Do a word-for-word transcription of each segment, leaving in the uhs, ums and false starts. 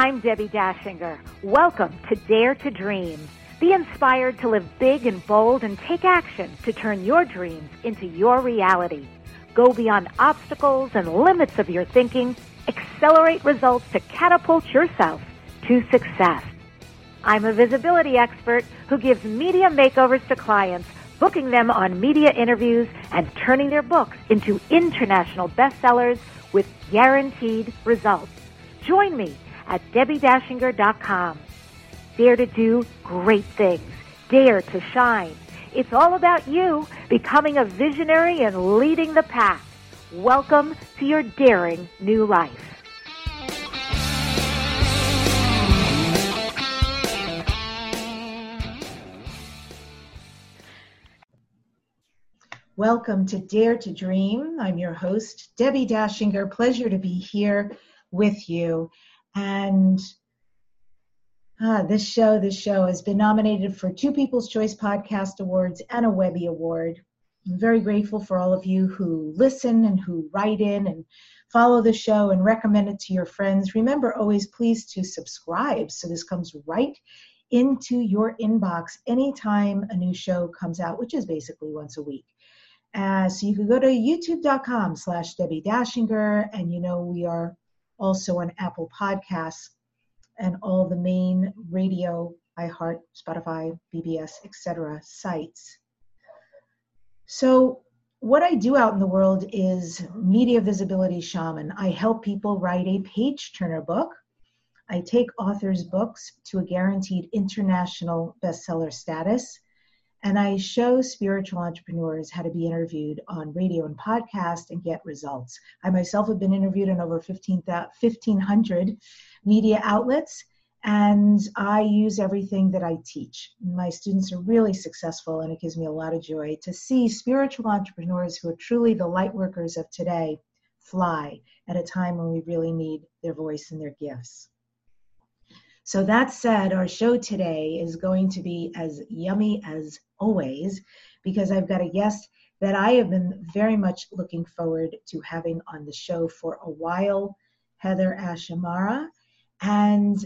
I'm Debbie Dashinger. Welcome to Dare to Dream. Be inspired to live big and bold and take action to turn your dreams into your reality. Go beyond obstacles and limits of your thinking. Accelerate results to catapult yourself to success. I'm a visibility expert who gives media makeovers to clients, booking them on media interviews and turning their books into international bestsellers with guaranteed results. Join me at debbie dashinger dot com. Dare to do great things. Dare to shine. It's all about you becoming a visionary and leading the pack. Welcome to your daring new life. Welcome to Dare to Dream. I'm your host, Debbie Dashinger. Pleasure to be here with you. And ah, this show, this show has been nominated for two People's Choice Podcast Awards and a Webby Award. I'm very grateful for all of you who listen and who write in and follow the show and recommend it to your friends. Remember always please to subscribe so this comes right into your inbox anytime a new show comes out, which is basically once a week. Uh, so you can go to youtube.com slash Debbie Dashinger, and you know we are also on Apple Podcasts and all the main radio, iHeart, Spotify, B B S, et cetera sites. So what I do out in the world is media visibility shaman. I help people write a page-turner book. I take authors' books to a guaranteed international bestseller status. And I show spiritual entrepreneurs how to be interviewed on radio and podcast and get results. I myself have been interviewed in over fifteen hundred media outlets, and I use everything that I teach. My students are really successful, and it gives me a lot of joy to see spiritual entrepreneurs who are truly the light workers of today fly at a time when we really need their voice and their gifts. So that said, our show today is going to be as yummy as always, because I've got a guest that I have been very much looking forward to having on the show for a while, Heather Ash Amara. And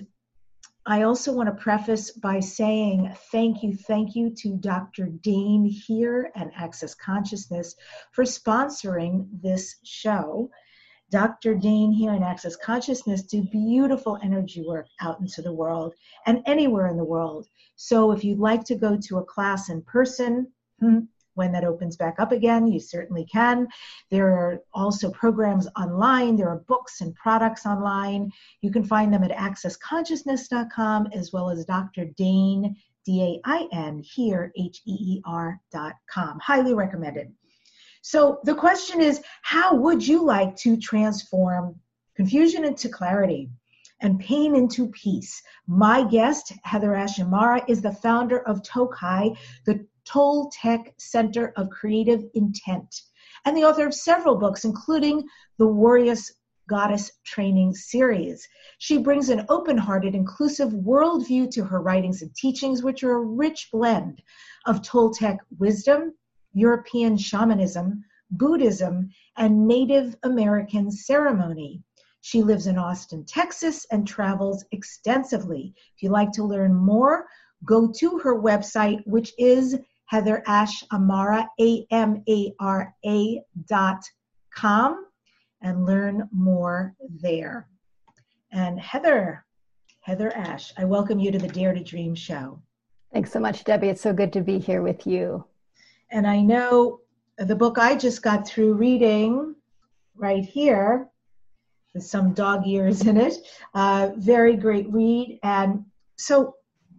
I also want to preface by saying thank you, thank you to Doctor Dane here and Access Consciousness for sponsoring this show. Doctor Dane here in Access Consciousness do beautiful energy work out into the world and anywhere in the world. So if you'd like to go to a class in person, when that opens back up again, you certainly can. There are also programs online. There are books and products online. You can find them at access consciousness dot com as well as Doctor Dane, D A I N, here, H E E R dot com. Highly recommended. So the question is, how would you like to transform confusion into clarity and pain into peace? My guest, Heather Ash Amara, is the founder of Tokai, the Toltec Center of Creative Intent, and the author of several books, including the Warriors Goddess Training Series. She brings an open-hearted, inclusive worldview to her writings and teachings, which are a rich blend of Toltec wisdom, European shamanism, Buddhism, and Native American ceremony. She lives in Austin, Texas, and travels extensively. If you'd like to learn more, go to her website, which is Heather Ash Amara, A M A R A dot com, and learn more there. And Heather, Heather Ash, I welcome you to the Dare to Dream show. Thanks so much, Debbie. It's so good to be here with you. And I know the book I just got through reading right here, there's some dog ears in it, uh, very great read. And so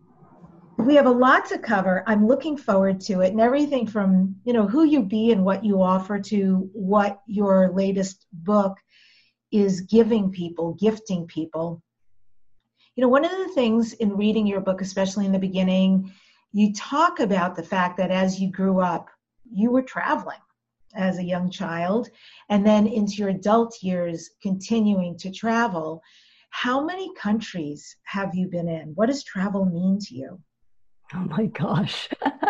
we have a lot to cover. I'm looking forward to it, and everything from, you know, who you be and what you offer to what your latest book is giving people, gifting people. You know, one of the things in reading your book, especially in the beginning, you talk about the fact that as you grew up, you were traveling as a young child, and then into your adult years, continuing to travel. How many countries have you been in? What does travel mean to you? Oh my gosh,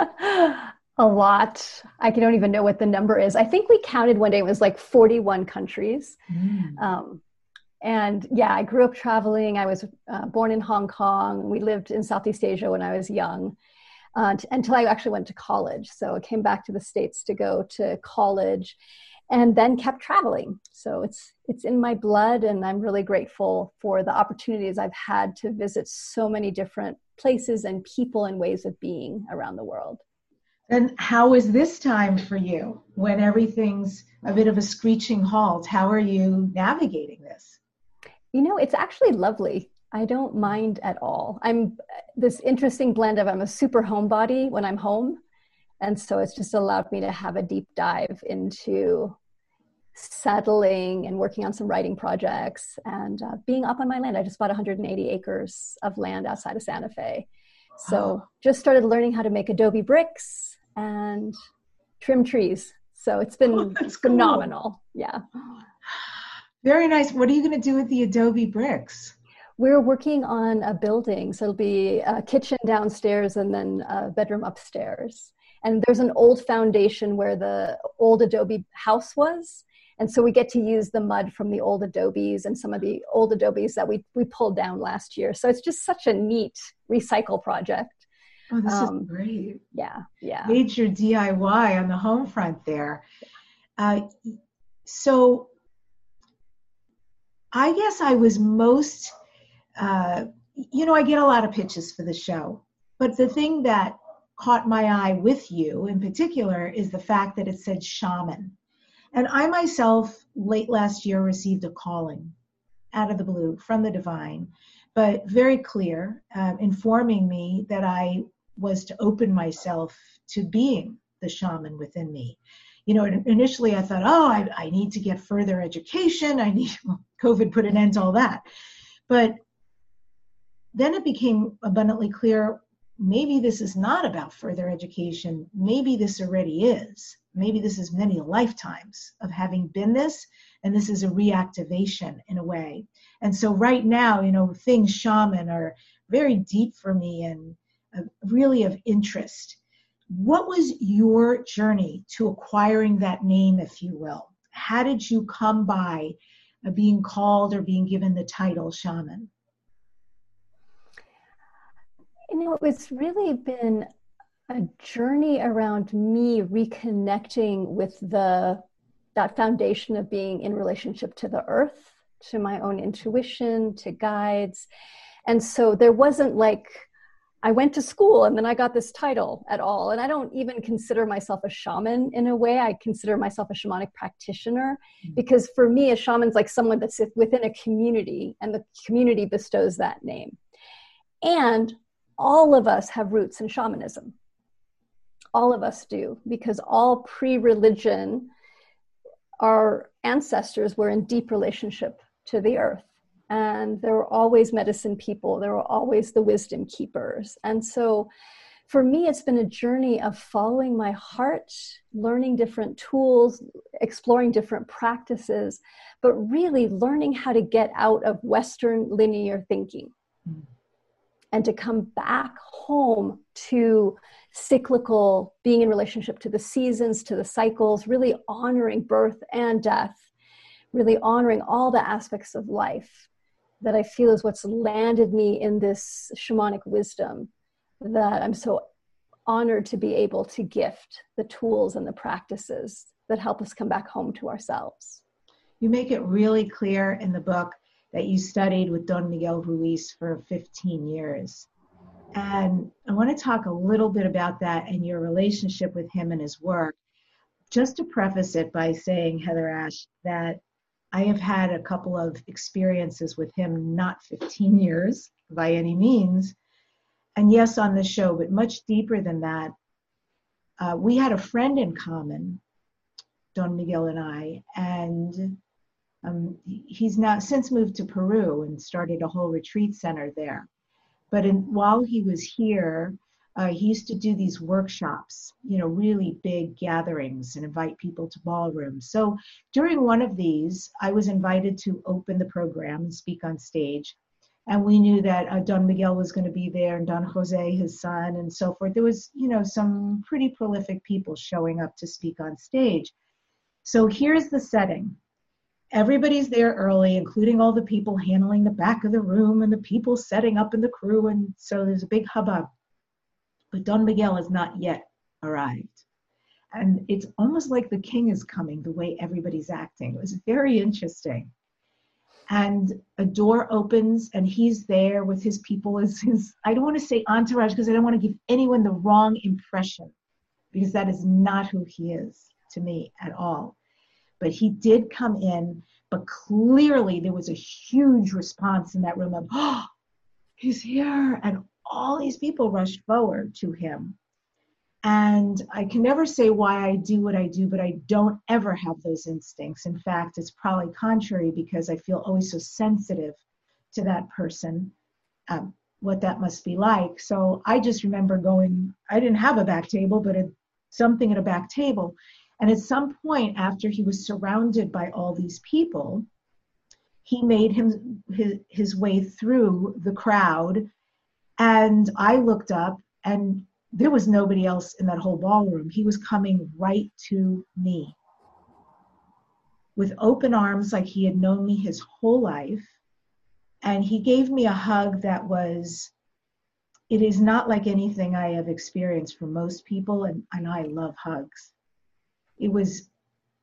a lot. I don't even know what the number is. I think we counted one day, it was like forty-one countries. Mm. Um, And yeah, I grew up traveling. I was uh, born in Hong Kong. We lived in Southeast Asia when I was young, uh, t- until I actually went to college. So I came back to the States to go to college and then kept traveling. So it's it's in my blood, and I'm really grateful for the opportunities I've had to visit so many different places and people and ways of being around the world. And how is this time for you when everything's a bit of a screeching halt? How are you navigating this? You know, it's actually lovely. I don't mind at all. I'm this interesting blend of I'm a super homebody when I'm home. And so it's just allowed me to have a deep dive into settling and working on some writing projects and uh, being up on my land. I just bought one hundred eighty acres of land outside of Santa Fe. So Oh. just started learning how to make adobe bricks and trim trees. So it's been Oh, that's cool. phenomenal. Yeah. Very nice. What are you going to do with the adobe bricks? We're working on a building. So it'll be a kitchen downstairs and then a bedroom upstairs. And there's an old foundation where the old adobe house was. And so we get to use the mud from the old adobes and some of the old adobes that we, we pulled down last year. So it's just such a neat recycle project. Oh, this Um, is great. Yeah, yeah. Major D I Y on the home front there. Uh, so I guess I was most, uh, you know, I get a lot of pitches for the show, but the thing that caught my eye with you in particular is the fact that it said shaman. And I myself, late last year, received a calling out of the blue from the divine, but very clear, uh, informing me that I was to open myself to being the shaman within me. You know, initially I thought, oh, I, I need to get further education. I need, well, COVID put an end to all that. But then it became abundantly clear, maybe this is not about further education. Maybe this already is. Maybe this is many lifetimes of having been this, and this is a reactivation in a way. And so right now, you know, things shaman are very deep for me and uh, really of interest. What was your journey to acquiring that name, if you will? How did you come by uh, being called or being given the title shaman? You know, it's really been a journey around me reconnecting with the that foundation of being in relationship to the earth, to my own intuition, to guides. And so there wasn't like, I went to school and then I got this title at all. And I don't even consider myself a shaman in a way. I consider myself a shamanic practitioner, because for me, a shaman's like someone that's within a community and the community bestows that name. And all of us have roots in shamanism. All of us do, because all pre-religion, our ancestors were in deep relationship to the earth. And there were always medicine people. There were always the wisdom keepers. And so for me, it's been a journey of following my heart, learning different tools, exploring different practices, but really learning how to get out of Western linear thinking mm. and to come back home to cyclical, being in relationship to the seasons, to the cycles, really honoring birth and death, really honoring all the aspects of life that I feel is what's landed me in this shamanic wisdom that I'm so honored to be able to gift the tools and the practices that help us come back home to ourselves. You make it really clear in the book that you studied with Don Miguel Ruiz for fifteen years. And I want to talk a little bit about that and your relationship with him and his work. Just to preface it by saying, Heather Ash, that I have had a couple of experiences with him, not fifteen years by any means. And yes, on the show, but much deeper than that. Uh, we had a friend in common, Don Miguel and I, and um, he's now since moved to Peru and started a whole retreat center there. But in, while he was here, uh, he used to do these workshops, you know, really big gatherings and invite people to ballrooms. So during one of these, I was invited to open the program and speak on stage. And we knew that uh, Don Miguel was going to be there, and Don Jose, his son, and so forth. There was, you know, some pretty prolific people showing up to speak on stage. So here's the setting. everybody's there early, including all the people handling the back of the room and the people setting up in the crew. And so there's a big hubbub. But Don Miguel has not yet arrived. And it's almost like the king is coming, the way everybody's acting. It was very interesting. And a door opens and he's there with his people as his, I don't want to say entourage because I don't want to give anyone the wrong impression, because that is not who he is to me at all. But he did come in, but clearly there was a huge response in that room of, oh, he's here. And all these people rushed forward to him. And I can never say why I do what I do, but I don't ever have those instincts. In fact, it's probably contrary because I feel always so sensitive to that person, um, what that must be like. So I just remember going, I didn't have a back table, but a, something at a back table. And at some point after he was surrounded by all these people, he made him his, his way through the crowd. And I looked up and there was nobody else in that whole ballroom. He was coming right to me with open arms like he had known me his whole life. And he gave me a hug that was, it is not like anything I have experienced from most people, and, and I love hugs. It was, it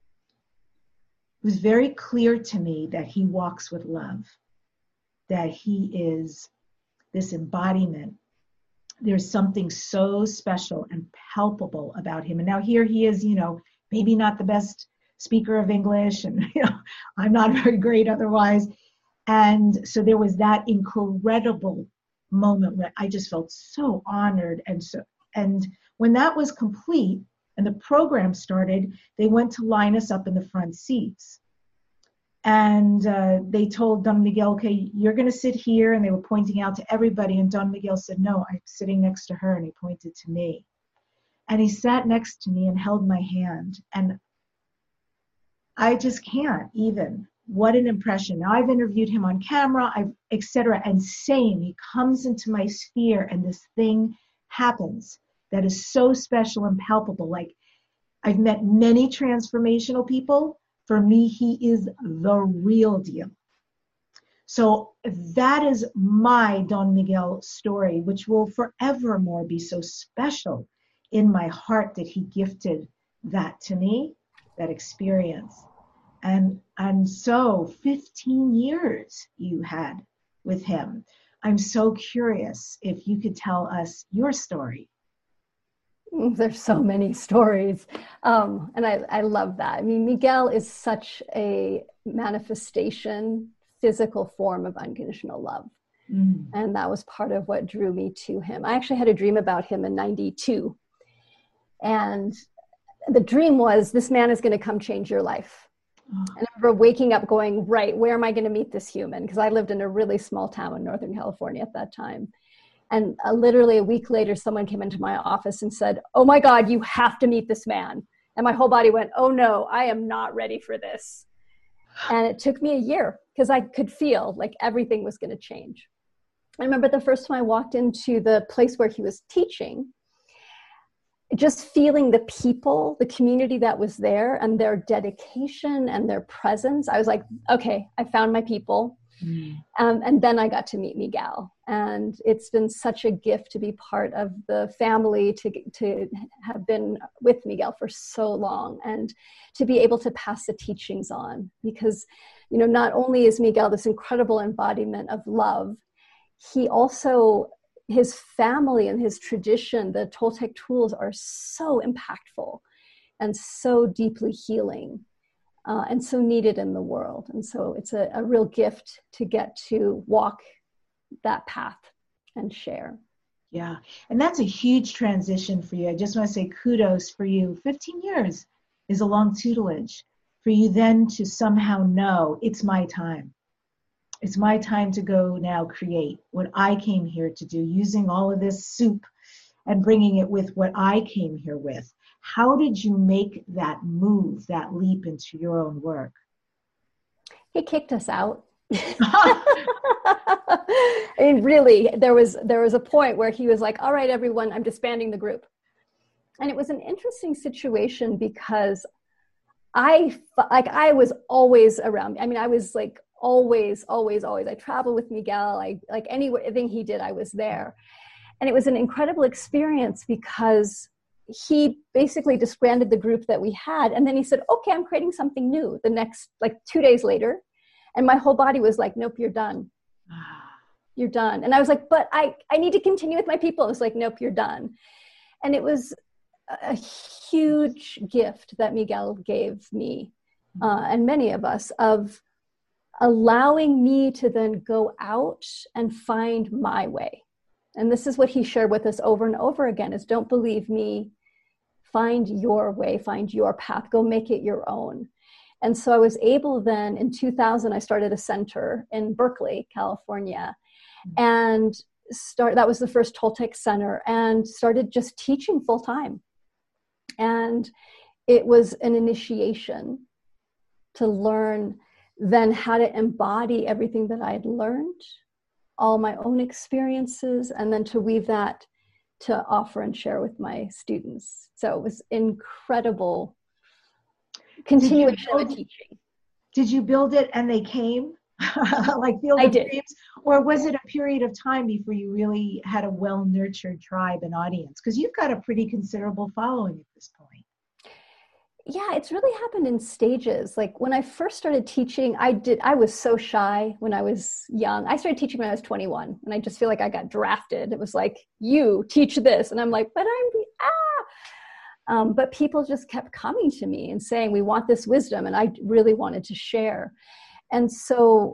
was very clear to me that he walks with love, that he is this embodiment. There's something so special and palpable about him. And now here he is, you know, maybe not the best speaker of English, and you know, I'm not very great otherwise. And so there was that incredible moment where I just felt so honored. And so, and when that was complete and the program started, they went to line us up in the front seats. And uh, they told Don Miguel, okay, you're going to sit here. And they were pointing out to everybody. And Don Miguel said, no, I'm sitting next to her. And he pointed to me. And he sat next to me and held my hand. And I just can't even. What an impression. Now I've interviewed him on camera, I've et cetera. And same, he comes into my sphere and this thing happens that is so special and palpable. Like I've met many transformational people. For me, he is the real deal. So that is my Don Miguel story, which will forevermore be so special in my heart that he gifted that to me, that experience. And, and so fifteen years you had with him. I'm so curious if you could tell us your story. There's so many stories. Um, and I, I love that. I mean, Miguel is such a manifestation, physical form of unconditional love. Mm. And that was part of what drew me to him. I actually had a dream about him in ninety-two. And the dream was, this man is going to come change your life. Oh. And I remember waking up going, right, where am I going to meet this human? Because I lived in a really small town in Northern California at that time. And uh, literally a week later, someone came into my office and said, oh my God, you have to meet this man. And my whole body went, oh no, I am not ready for this. And it took me a year because I could feel like everything was going to change. I remember the first time I walked into the place where he was teaching, just feeling the people, the community that was there and their dedication and their presence. I was like, okay, I found my people. Mm. Um, and then I got to meet Miguel. And it's been such a gift to be part of the family, to, to have been with Miguel for so long and to be able to pass the teachings on. Because, you know, not only is Miguel this incredible embodiment of love, he also, his family and his tradition, the Toltec tools are so impactful and so deeply healing. Uh, and so needed in the world. And so it's a, a real gift to get to walk that path and share. Yeah. And that's a huge transition for you. I just want to say kudos for you. fifteen years is a long tutelage for you then to somehow know it's my time. It's my time to go now create what I came here to do, using all of this soup and bringing it with what I came here with. How did you make that move, that leap into your own work? He kicked us out. I mean, really, there was there was a point where he was like, all right, everyone, I'm disbanding the group. And it was an interesting situation because I, like, I was always around. I mean, I was like, always, always, always. I traveled with Miguel. I, like, anything he did, I was there. And it was an incredible experience because he basically disbanded the group that we had. And then he said, okay, I'm creating something new the next, like two days later. And my whole body was like, nope, you're done. You're done. And I was like, but I, I need to continue with my people. It was like, nope, you're done. And it was a huge gift that Miguel gave me uh, and many of us, of allowing me to then go out and find my way. And this is what he shared with us over and over again, is don't believe me, find your way, find your path, go make it your own. And so I was able then, in two thousand, I started a center in Berkeley, California, and start. that was the first Toltec center, and started just teaching full time. And it was an initiation to learn then how to embody everything that I had learned, all my own experiences, and then to weave that to offer and share with my students. So it was incredible continuation of teaching. Did you build it and they came? Like Field I of did. Dreams? Or was it a period of time before you really had a well-nurtured tribe and audience? Because you've got a pretty considerable following at this point. Yeah, it's really happened in stages. Like when I first started teaching, I did, I was so shy when I was young. I started teaching when I was twenty-one, and I just feel like I got drafted. It was like, you teach this. And I'm like, but I'm the, ah. Um, but people just kept coming to me and saying, we want this wisdom. And I really wanted to share. And so,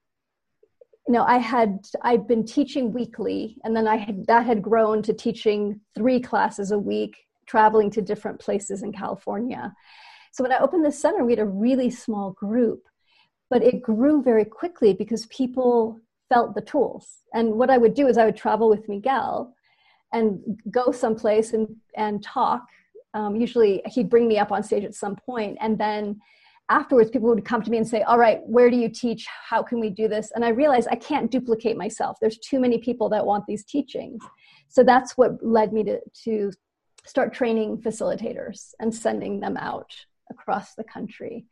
you know, I had, I'd been teaching weekly, and then I had, that had grown to teaching three classes a week, traveling to different places in California. So when I opened the center, we had a really small group, but it grew very quickly because people felt the tools. And what I would do is I would travel with Miguel and go someplace and, and talk. Um, usually he'd bring me up on stage at some point, and then afterwards, people would come to me and say, all right, where do you teach? How can we do this? And I realized I can't duplicate myself. There's too many people that want these teachings. So that's what led me to, to start training facilitators and sending them out across the country.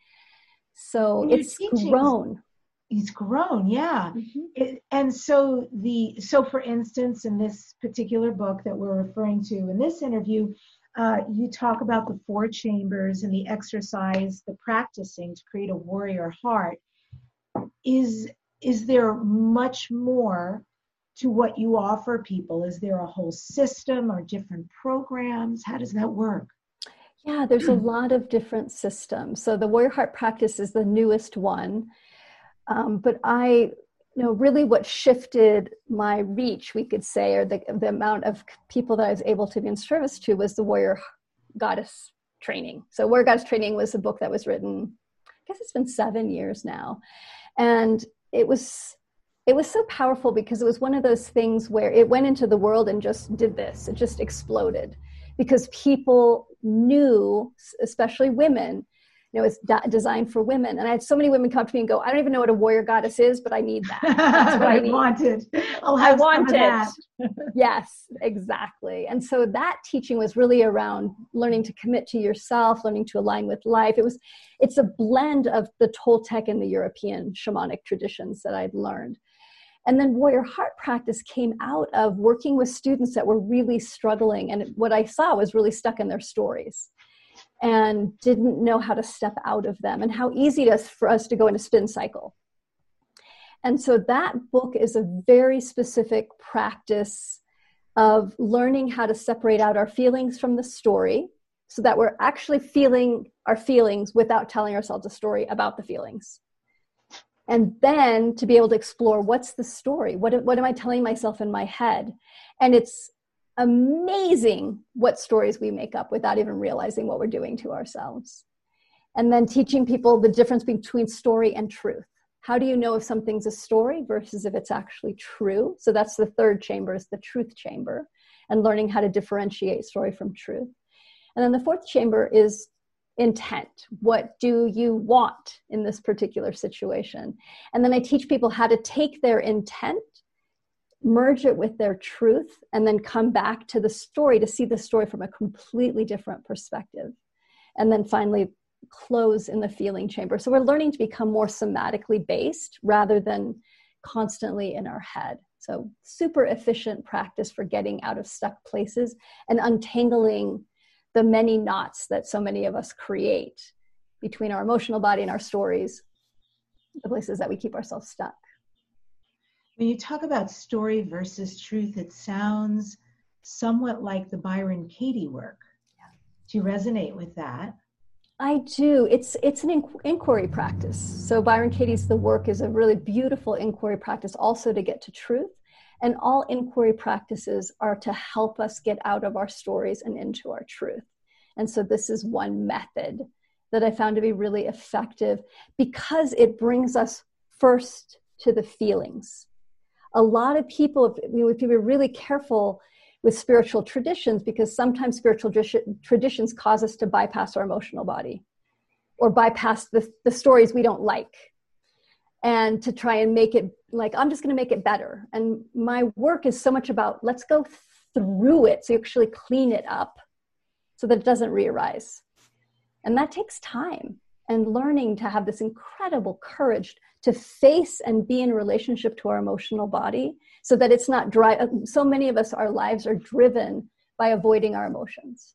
So it's grown. It's grown, yeah. Mm-hmm. It, and so the so for instance, in this particular book that we're referring to in this interview, uh, you talk about the four chambers and the exercise, the practicing to create a warrior heart. Is is there much more to what you offer people? Is there a whole system or different programs? How does that work? Yeah, there's a lot of different systems. So the Warrior Heart practice is the newest one. Um, but I, you know, really what shifted my reach, we could say, or the, the amount of people that I was able to be in service to, was the Warrior Goddess training. So Warrior Goddess training was a book that was written, I guess it's been seven years now. And it was, it was so powerful because it was one of those things where it went into the world and just did this. It just exploded because people knew, especially women, you know, it's da- designed for women. And I had so many women come to me and go, I don't even know what a warrior goddess is, but I need that. That's what I, I need. want it. I'll have I want some it. of that. Yes, exactly. And so that teaching was really around learning to commit to yourself, learning to align with life. It was, it's a blend of the Toltec and the European shamanic traditions that I'd learned. And then Warrior Heart practice came out of working with students that were really struggling. And what I saw was really stuck in their stories and didn't know how to step out of them, and how easy it is for us to go in a spin cycle. And so that book is a very specific practice of learning how to separate out our feelings from the story so that we're actually feeling our feelings without telling ourselves a story about the feelings. And then to be able to explore, what's the story? What, what am I telling myself in my head? And it's amazing what stories we make up without even realizing what we're doing to ourselves. And then teaching people the difference between story and truth. How do you know if something's a story versus if it's actually true? So that's the third chamber, is the truth chamber, and learning how to differentiate story from truth. And then the fourth chamber is intent. What do you want in this particular situation? And then I teach people how to take their intent, merge it with their truth, and then come back to the story to see the story from a completely different perspective. And then finally, close in the feeling chamber. So we're learning to become more somatically based rather than constantly in our head. So super efficient practice for getting out of stuck places and untangling the many knots that so many of us create between our emotional body and our stories, the places that we keep ourselves stuck. When you talk about story versus truth, it sounds somewhat like the Byron Katie work. Yeah. Do you resonate with that? I do. It's it's an in- inquiry practice. So Byron Katie's The Work is a really beautiful inquiry practice also to get to truth. And all inquiry practices are to help us get out of our stories and into our truth. And so this is one method that I found to be really effective because it brings us first to the feelings. A lot of people, if we would be really careful with spiritual traditions, because sometimes spiritual traditions cause us to bypass our emotional body or bypass the, the stories we don't like, and to try and make it like, I'm just going to make it better. And my work is so much about, let's go through it so you actually clean it up so that it doesn't re-arise. And that takes time and learning to have this incredible courage to face and be in relationship to our emotional body so that it's not dry. So many of us, our lives are driven by avoiding our emotions.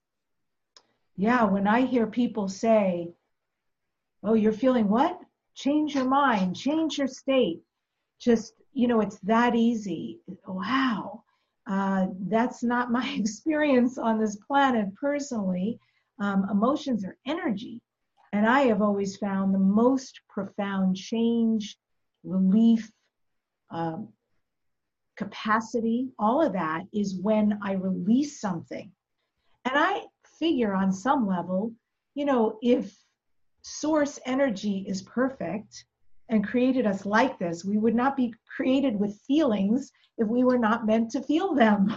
Yeah, when I hear people say, oh, you're feeling what? Change your mind, change your state. Just, you know, it's that easy. Wow. Uh, that's not my experience on this planet personally. Um, emotions are energy. And I have always found the most profound change, relief, um, capacity, all of that is when I release something. And I figure on some level, you know, if source energy is perfect and created us like this, we would not be created with feelings if we were not meant to feel them.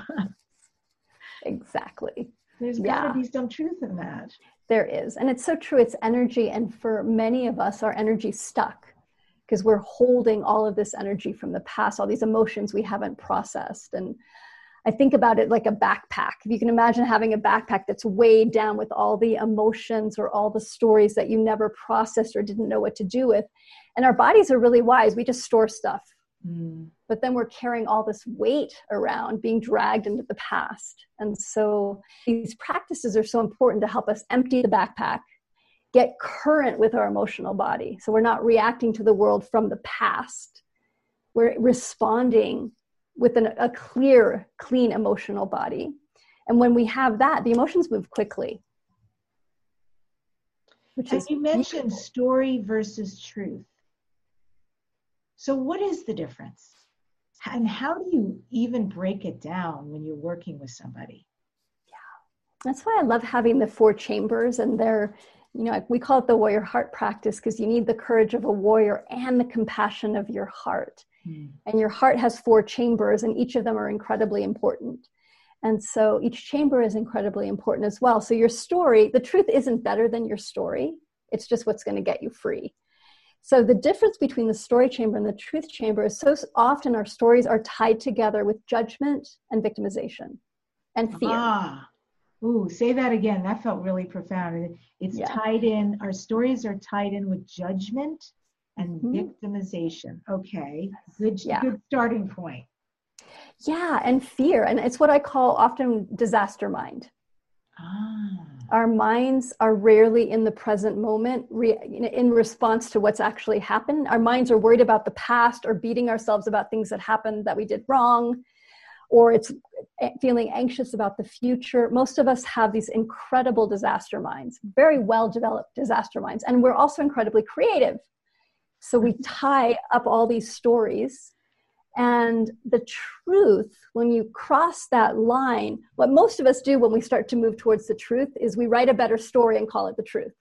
Exactly. There's yeah. got to be some truth in that. There is. And it's so true. It's energy. And for many of us, our energy's stuck because we're holding all of this energy from the past, all these emotions we haven't processed. And I think about it like a backpack. If you can imagine having a backpack that's weighed down with all the emotions or all the stories that you never processed or didn't know what to do with. And our bodies are really wise. We just store stuff. Mm. But then we're carrying all this weight around, being dragged into the past. And so these practices are so important to help us empty the backpack, get current with our emotional body. So we're not reacting to the world from the past. We're responding with an, a clear, clean emotional body. And when we have that, the emotions move quickly. Which and is you mentioned beautiful. Story versus truth. So what is the difference? And how do you even break it down when you're working with somebody? Yeah, that's why I love having the four chambers, and they're, you know, we call it the warrior heart practice because you need the courage of a warrior and the compassion of your heart. Hmm. And your heart has four chambers, and each of them are incredibly important. And so each chamber is incredibly important as well. So your story, the truth isn't better than your story. It's just what's going to get you free. So the difference between the story chamber and the truth chamber is so often our stories are tied together with judgment and victimization and fear. Ah, ooh, say that again. That felt really profound. It's yeah. tied in, our stories are tied in with judgment and mm-hmm. victimization. Okay, good, yeah. good starting point. Yeah, and fear. And it's what I call often disaster mind. Ah. Our minds are rarely in the present moment re- in response to what's actually happened. Our minds are worried about the past or beating ourselves about things that happened that we did wrong, or it's feeling anxious about the future. Most of us have these incredible disaster minds, very well-developed disaster minds, and we're also incredibly creative. So we tie up all these stories. And the truth, when you cross that line, what most of us do when we start to move towards the truth is we write a better story and call it the truth.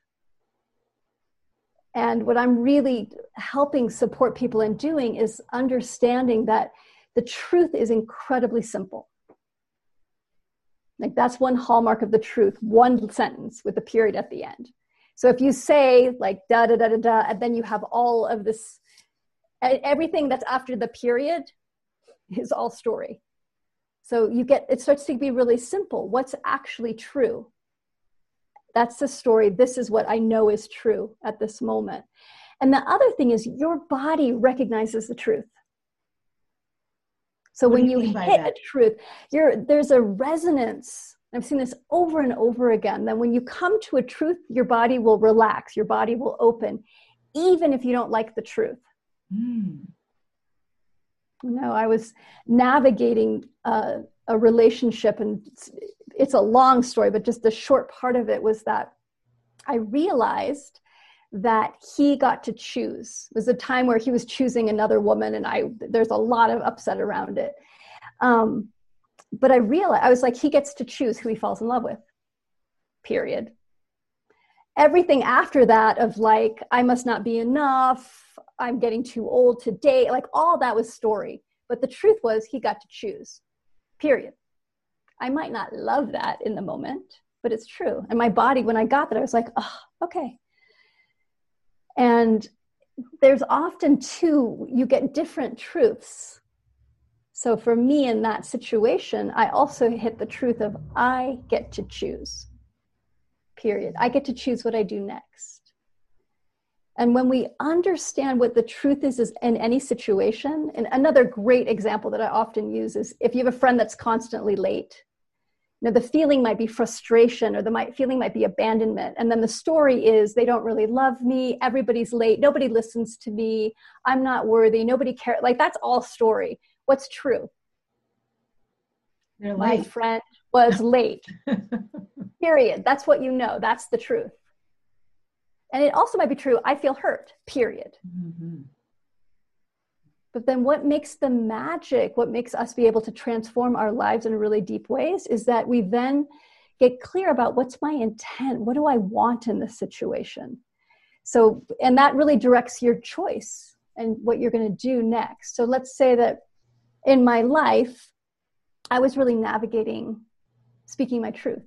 And what I'm really helping support people in doing is understanding that the truth is incredibly simple. Like that's one hallmark of the truth, one sentence with a period at the end. So if you say like da da da da da, and then you have all of this, everything that's after the period is all story. So you get, it starts to be really simple. What's actually true? That's the story. This is what I know is true at this moment. And the other thing is your body recognizes the truth. So What when do you you mean by hit that? a truth, you're, there's a resonance. I've seen this over and over again. That when you come to a truth, your body will relax, your body will open, even if you don't like the truth. Mm. You know, I was navigating uh, a relationship, and it's, it's a long story, but just the short part of it was that I realized that he got to choose. It was a time where he was choosing another woman, and I there's a lot of upset around it. Um, but I realized, I was like, he gets to choose who he falls in love with, period. Everything after that of like, I must not be enough, I'm getting too old to date, like all that was story. But the truth was he got to choose, period. I might not love that in the moment, but it's true. And my body, when I got that, I was like, oh, okay. And there's often too, you get different truths. So for me in that situation, I also hit the truth of I get to choose, period. I get to choose what I do next. And when we understand what the truth is, is in any situation, and another great example that I often use is if you have a friend that's constantly late, you know, the feeling might be frustration, or the might, feeling might be abandonment. And then the story is they don't really love me. Everybody's late. Nobody listens to me. I'm not worthy. Nobody cares. Like that's all story. What's true? They're My late. friend was late. Period. That's what you know. That's the truth. And it also might be true. I feel hurt. Period. Mm-hmm. But then what makes the magic, what makes us be able to transform our lives in really deep ways is that we then get clear about what's my intent? What do I want in this situation? So, and that really directs your choice and what you're going to do next. So let's say that in my life, I was really navigating speaking my truth.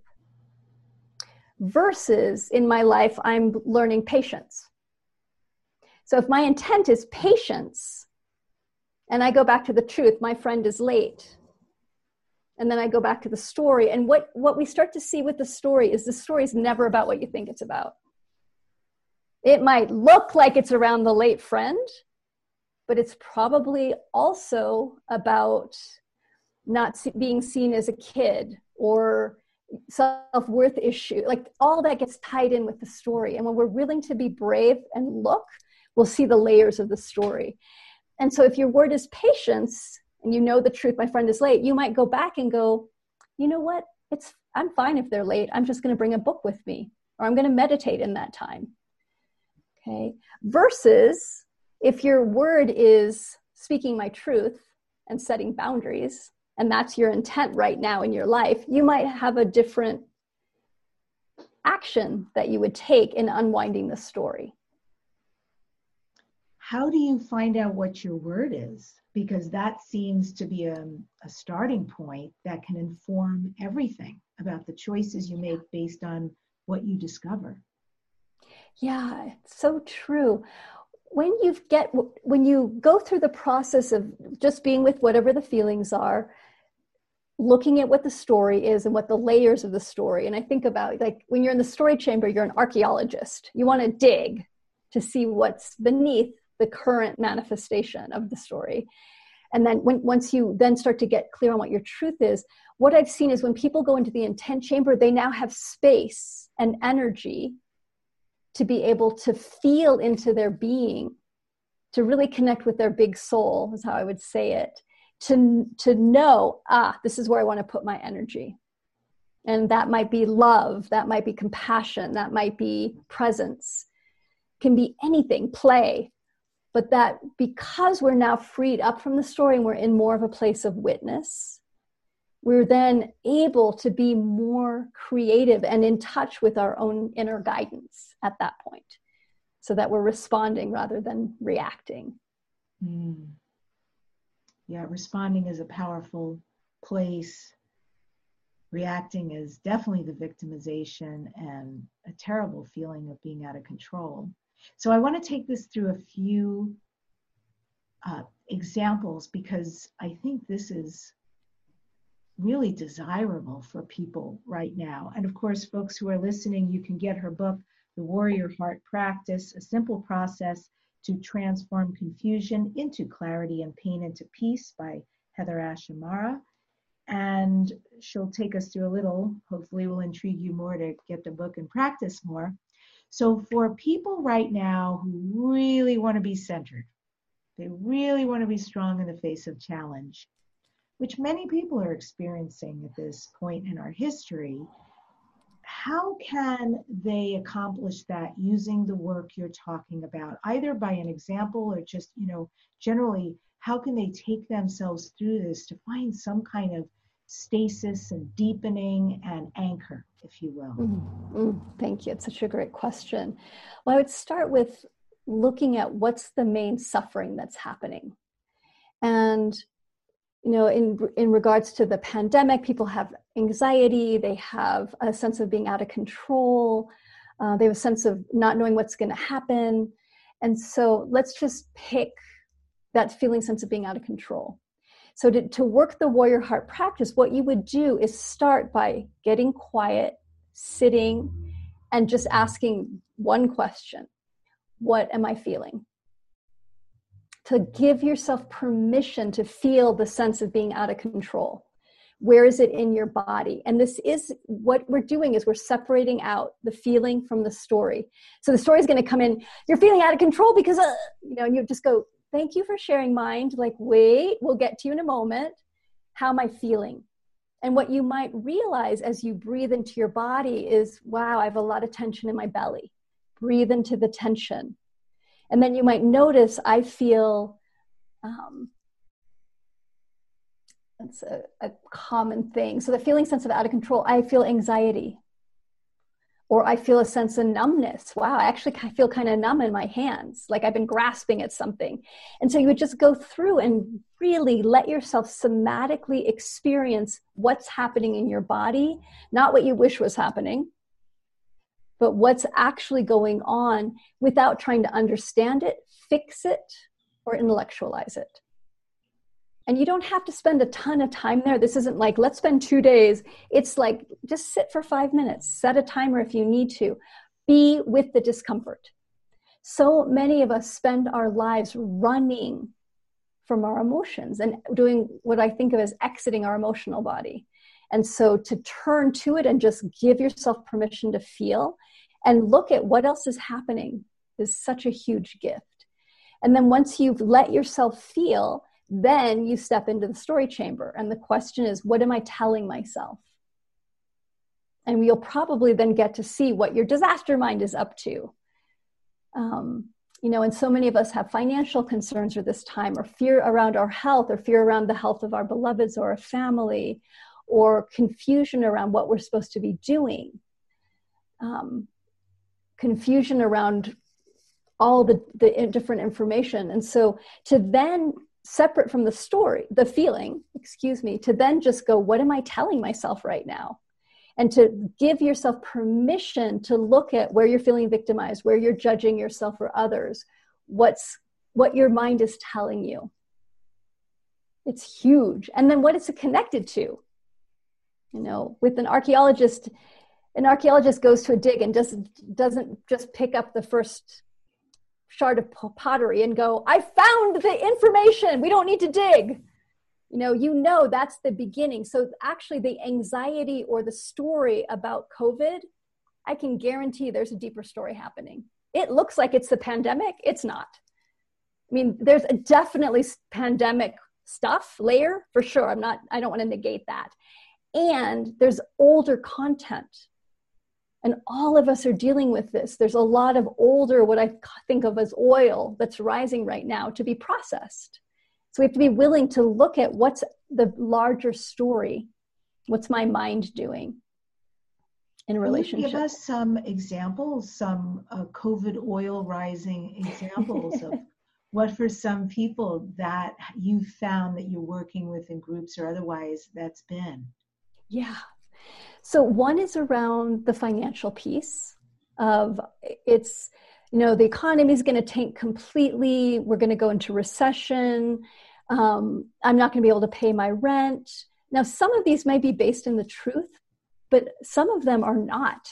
Versus in my life, I'm learning patience. So if my intent is patience, and I go back to the truth, my friend is late. And then I go back to the story. And what, what we start to see with the story is the story is never about what you think it's about. It might look like it's around the late friend, but it's probably also about not being seen as a kid or self-worth issue. Like all that gets tied in with the story. And when we're willing to be brave and look, we'll see the layers of the story. And so if your word is patience and you know the truth, my friend is late, you might go back and go, you know what? It's, I'm fine if they're late. I'm just going to bring a book with me, or I'm going to meditate in that time. Okay. Versus if your word is speaking my truth and setting boundaries, and that's your intent right now in your life, you might have a different action that you would take in unwinding the story. How do you find out what your word is? Because that seems to be a, a starting point that can inform everything about the choices you make based on what you discover. Yeah, it's so true. When you get, when you go through the process of just being with whatever the feelings are, looking at what the story is and what the layers of the story. And I think about like when you're in the story chamber, you're an archaeologist. You want to dig to see what's beneath the current manifestation of the story. And then when, once you then start to get clear on what your truth is, what I've seen is when people go into the intent chamber, they now have space and energy to be able to feel into their being, to really connect with their big soul, is how I would say it, to, to know, ah, this is where I want to put my energy. And that might be love, that might be compassion, that might be presence, can be anything, play. But that because we're now freed up from the story and we're in more of a place of witness, we're then able to be more creative and in touch with our own inner guidance at that point, so that we're responding rather than reacting. Mm. Yeah, responding is a powerful place. Reacting is definitely the victimization and a terrible feeling of being out of control. So I want to take this through a few uh, examples, because I think this is really desirable for people right now. And of course, folks who are listening, you can get her book, The Warrior Heart Practice, a simple process to transform confusion into clarity and pain into peace, by Heather Ashamara. And she'll take us through a little, hopefully will intrigue you more to get the book and practice more. So for people right now who really want to be centered, they really want to be strong in the face of challenge, which many people are experiencing at this point in our history, how can they accomplish that using the work you're talking about, either by an example or just, you know, generally, how can they take themselves through this to find some kind of stasis and deepening and anchor, if you will? Mm, mm, thank you. It's such a great question. Well, I would start with looking at what's the main suffering that's happening. And, you know, in, in regards to the pandemic, people have anxiety, they have a sense of being out of control, uh, they have a sense of not knowing what's going to happen. And so let's just pick that feeling sense of being out of control. So to, to work the warrior heart practice, what you would do is start by getting quiet, sitting, and just asking one question: what am I feeling? To give yourself permission to feel the sense of being out of control. Where is it in your body? And this is what we're doing, is we're separating out the feeling from the story. So the story is going to come in, you're feeling out of control because, uh, you know, and you just go, thank you for sharing, mind. Like, wait, we'll get to you in a moment. How am I feeling? And what you might realize as you breathe into your body is, wow, I have a lot of tension in my belly. Breathe into the tension. And then you might notice, I feel, um, it's a, a common thing. So the feeling sense of out of control, I feel anxiety. Or I feel a sense of numbness. Wow, I actually feel kind of numb in my hands, like I've been grasping at something. And so you would just go through and really let yourself somatically experience what's happening in your body, not what you wish was happening, but what's actually going on, without trying to understand it, fix it, or intellectualize it. And you don't have to spend a ton of time there. This isn't like, let's spend two days. It's like, just sit for five minutes, set a timer if you need to. Be with the discomfort. So many of us spend our lives running from our emotions and doing what I think of as exiting our emotional body. And so to turn to it and just give yourself permission to feel and look at what else is happening is such a huge gift. And then once you've let yourself feel, then you step into the story chamber. And the question is, what am I telling myself? And we'll probably then get to see what your disaster mind is up to. Um, you know, and so many of us have financial concerns at this time, or fear around our health, or fear around the health of our beloveds or a family, or confusion around what we're supposed to be doing. Um, confusion around all the, the different information. And so to then separate from the story, the feeling, excuse me, to then just go, what am I telling myself right now? And to give yourself permission to look at where you're feeling victimized, where you're judging yourself or others, what's what your mind is telling you. It's huge. And then what is it connected to? You know, with an archaeologist, an archaeologist goes to a dig and doesn't, doesn't just pick up the first shard of pottery and go, I found the information. We don't need to dig. You know, you know, that's the beginning. So actually the anxiety or the story about COVID, I can guarantee there's a deeper story happening. It looks like it's the pandemic. It's not. I mean, there's a definitely pandemic stuff layer for sure. I'm not, I don't want to negate that. And there's older content. And all of us are dealing with this. There's a lot of older, what I think of as oil that's rising right now to be processed. So we have to be willing to look at what's the larger story. What's my mind doing in a relationship? Can you give us some examples, some uh, COVID oil rising examples of what for some people that you found that you're working with in groups or otherwise that's been? Yeah. So one is around the financial piece of it's, you know, the economy is going to tank completely. We're going to go into recession. Um, I'm not going to be able to pay my rent. Now, some of these may be based in the truth, but some of them are not.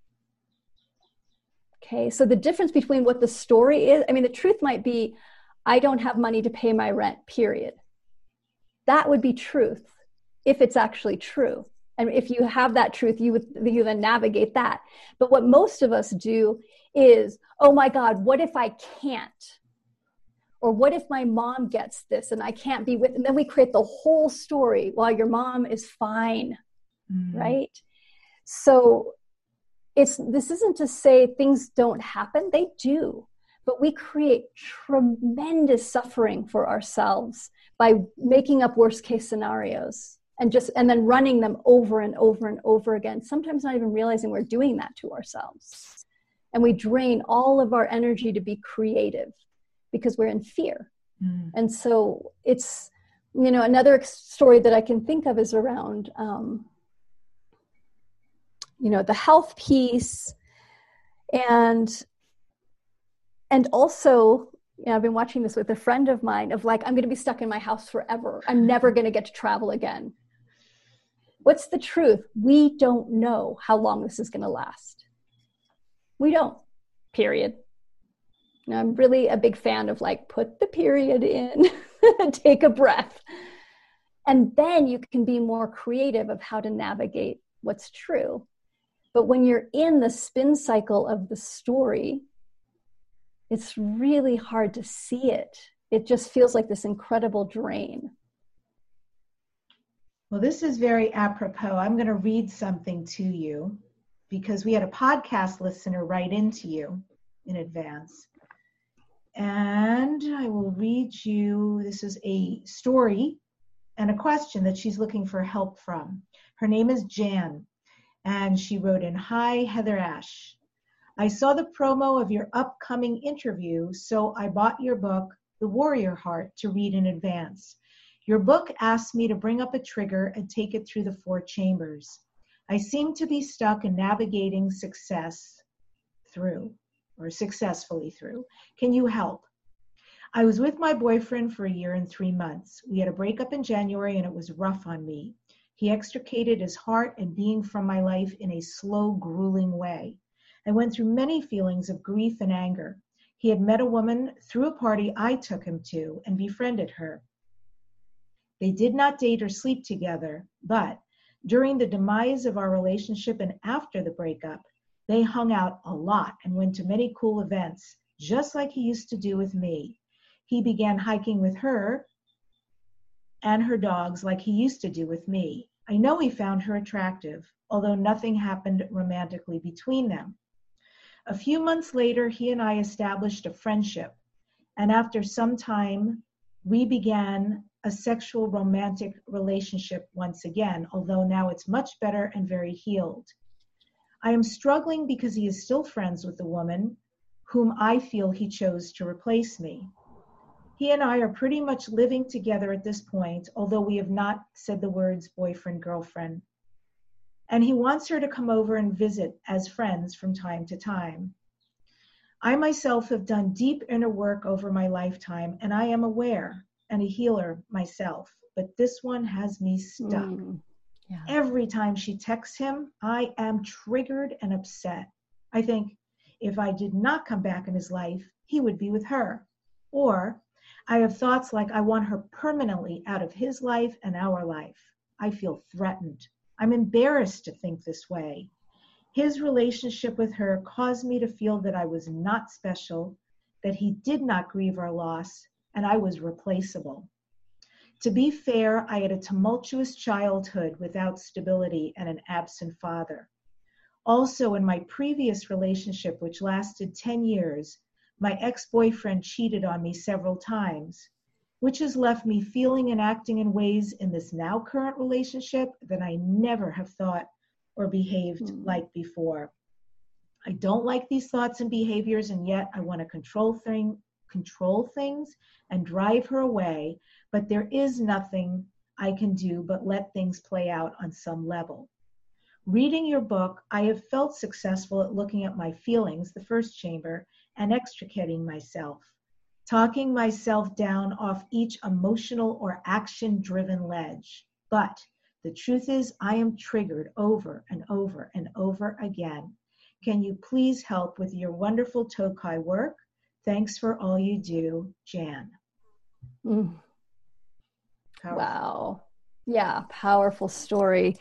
Okay, so the difference between what the story is, I mean, the truth might be, I don't have money to pay my rent, period. That would be truth if it's actually true. And if you have that truth, you would you then navigate that. But what most of us do is, oh my God, what if I can't? Or what if my mom gets this and I can't be with, and then we create the whole story while your mom is fine, mm. right? So it's, this isn't to say things don't happen, they do, but we create tremendous suffering for ourselves by making up worst case scenarios and just, and then running them over and over and over again, sometimes not even realizing we're doing that to ourselves. And we drain all of our energy to be creative, because we're in fear. Mm. And so it's, you know, another story that I can think of is around, um, you know, the health piece. And, and also, you know, I've been watching this with a friend of mine of like, I'm going to be stuck in my house forever. I'm never going to get to travel again. What's the truth? We don't know how long this is going to last. We don't, period. And I'm really a big fan of like, put the period in, take a breath. And then you can be more creative of how to navigate what's true. But when you're in the spin cycle of the story, it's really hard to see it. It just feels like this incredible drain. Well, this is very apropos. I'm going to read something to you because we had a podcast listener write into you in advance. And I will read you, this is a story and a question that she's looking for help from. Her name is Jan, and she wrote in, "Hi, Heather Ash. I saw the promo of your upcoming interview, so I bought your book, The Warrior Heart, to read in advance. Your book asked me to bring up a trigger and take it through the four chambers. I seem to be stuck in navigating success through. or successfully through. Can you help? I was with my boyfriend for a year and three months. We had a breakup in January and it was rough on me. He extricated his heart and being from my life in a slow, grueling way. I went through many feelings of grief and anger. He had met a woman through a party I took him to and befriended her. They did not date or sleep together, but during the demise of our relationship and after the breakup, they hung out a lot and went to many cool events, just like he used to do with me. He began hiking with her and her dogs like he used to do with me. I know he found her attractive, although nothing happened romantically between them. A few months later, he and I established a friendship, and after some time, we began a sexual romantic relationship once again, although now it's much better and very healed. I am struggling because he is still friends with the woman whom I feel he chose to replace me. He and I are pretty much living together at this point, although we have not said the words boyfriend, girlfriend. And he wants her to come over and visit as friends from time to time. I myself have done deep inner work over my lifetime, and I am aware and a healer myself, but this one has me stuck. Mm. Yeah. Every time she texts him, I am triggered and upset. I think if I did not come back in his life, he would be with her. Or I have thoughts like I want her permanently out of his life and our life. I feel threatened. I'm embarrassed to think this way. His relationship with her caused me to feel that I was not special, that he did not grieve our loss, and I was replaceable. To be fair, I had a tumultuous childhood without stability and an absent father. Also, in my previous relationship, which lasted ten years, my ex-boyfriend cheated on me several times, which has left me feeling and acting in ways in this now current relationship that I never have thought or behaved mm. like before. I don't like these thoughts and behaviors, and yet I want to control thing, control things and drive her away, but there is nothing I can do but let things play out on some level. Reading your book, I have felt successful at looking at my feelings, the first chamber, and extricating myself, talking myself down off each emotional or action-driven ledge. But The truth is, I am triggered over and over and over again. Can you please help with your wonderful Tokai work? Thanks for all you do, Jan. Mm. Powerful. Wow. Yeah, powerful story.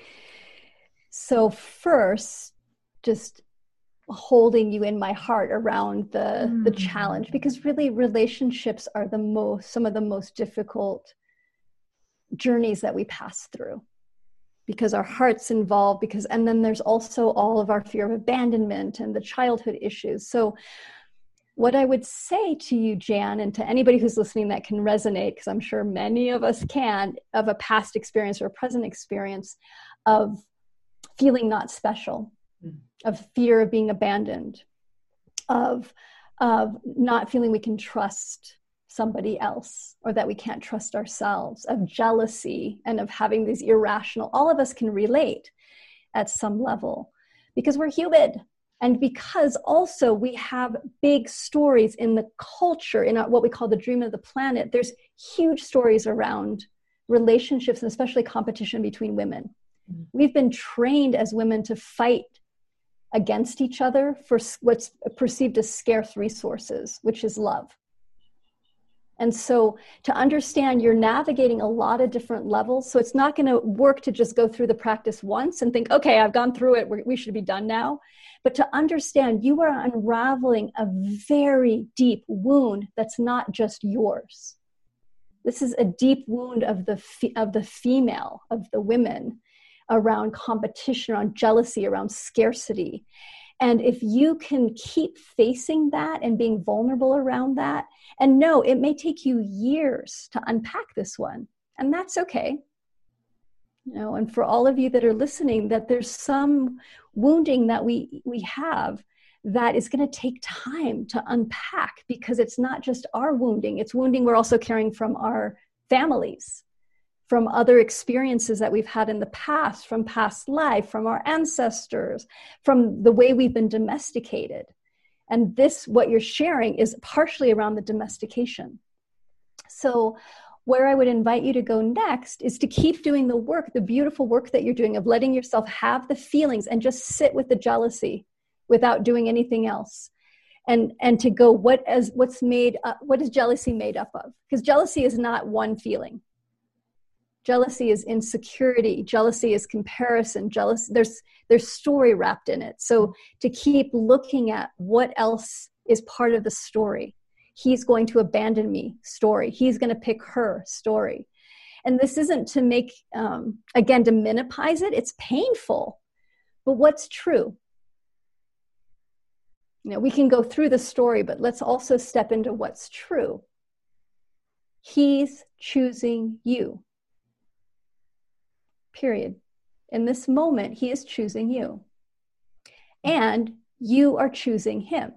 So first, just holding you in my heart around the mm. the challenge, because really relationships are the most some of the most difficult journeys that we pass through, because our heart's involved, because and then there's also all of our fear of abandonment and the childhood issues. So what I would say to you, Jan, and to anybody who's listening that can resonate, because I'm sure many of us can, of a past experience or a present experience of feeling not special, mm. of fear of being abandoned, of, of not feeling we can trust somebody else, or that we can't trust ourselves, of jealousy, and of having these irrational, all of us can relate at some level, because we're human. And because also we have big stories in the culture, in our, what we call the dream of the planet. There's huge stories around relationships, and especially competition between women. Mm-hmm. We've been trained as women to fight against each other for what's perceived as scarce resources, which is love. And so to understand, you're navigating a lot of different levels. So it's not going to work to just go through the practice once and think, okay, I've gone through it, We're, we should be done now. But to understand, you are unraveling a very deep wound that's not just yours. This is a deep wound of the of the female, of the women, around competition, around jealousy, around scarcity. And if you can keep facing that and being vulnerable around that, and no, it may take you years to unpack this one, and that's okay. You know, and for all of you that are listening, that there's some wounding that we we have that is going to take time to unpack, because it's not just our wounding, it's wounding we're also carrying from our families, from other experiences that we've had in the past, from past life, from our ancestors, from the way we've been domesticated. And this, what you're sharing, is partially around the domestication. So where I would invite you to go next is to keep doing the work, the beautiful work that you're doing of letting yourself have the feelings and just sit with the jealousy without doing anything else. And, and to go, what is, what's made, uh, what is jealousy made up of? Because jealousy is not one feeling. Jealousy is insecurity. Jealousy is comparison. Jealous, there's, there's story wrapped in it. So to keep looking at what else is part of the story. He's going to abandon me story. He's going to pick her story. And this isn't to make, um, again, to minimize it. It's painful. But what's true? You know, we can go through the story, but let's also step into what's true. He's choosing you. Period. In this moment, he is choosing you. And you are choosing him.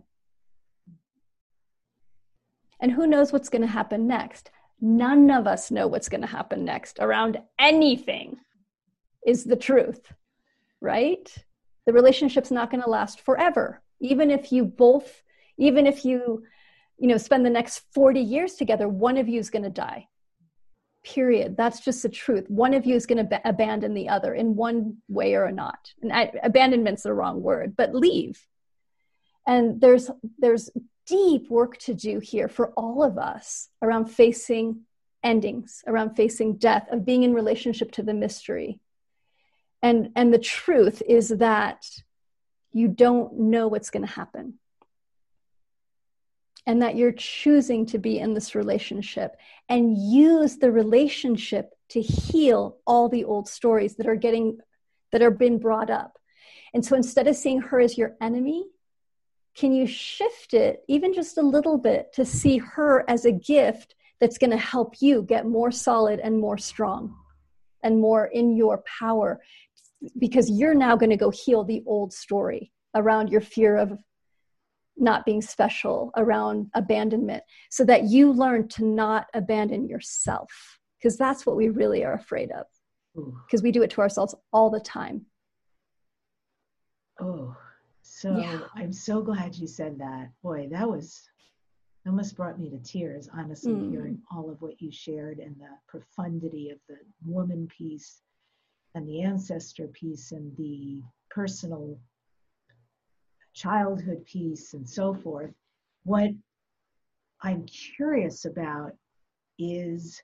And who knows what's going to happen next? None of us know what's going to happen next around anything, is the truth, right? The relationship's not going to last forever. Even if you both, even if you, you know, spend the next forty years together, one of you is going to die. Period. That's just the truth. One of you is going to b- abandon the other in one way or not. And I, abandonment's the wrong word, but leave. And there's there's deep work to do here for all of us around facing endings, around facing death, of being in relationship to the mystery. And, and the truth is that you don't know what's going to happen. And that you're choosing to be in this relationship and use the relationship to heal all the old stories that are getting, that are being brought up. And so instead of seeing her as your enemy, can you shift it even just a little bit to see her as a gift that's going to help you get more solid and more strong and more in your power? Because you're now going to go heal the old story around your fear of not being special, around abandonment, so that you learn to not abandon yourself. Because that's what we really are afraid of. Because we do it to ourselves all the time. Oh, so yeah. I'm so glad you said that. Boy, that was, almost brought me to tears, honestly, mm. hearing all of what you shared and the profundity of the woman piece. and the ancestor piece and the personal childhood piece and so forth. What I'm curious about is